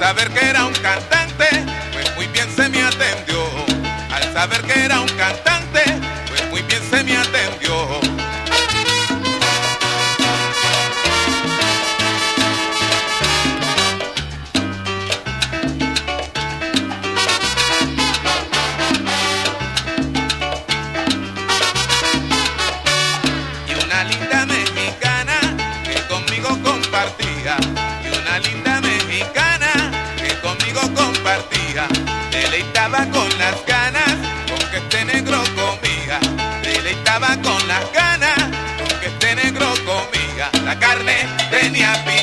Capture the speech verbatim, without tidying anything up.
saber que era un cantante, pues muy bien se me atendió. Al saber que era un cantante, pues muy bien se me atendió. Y una linda mexicana que conmigo compartía, y una linda mexicana que conmigo compartía, deleitaba con las ganas con que este negro comía, deleitaba con las ganas con que este negro comía. La carne tenía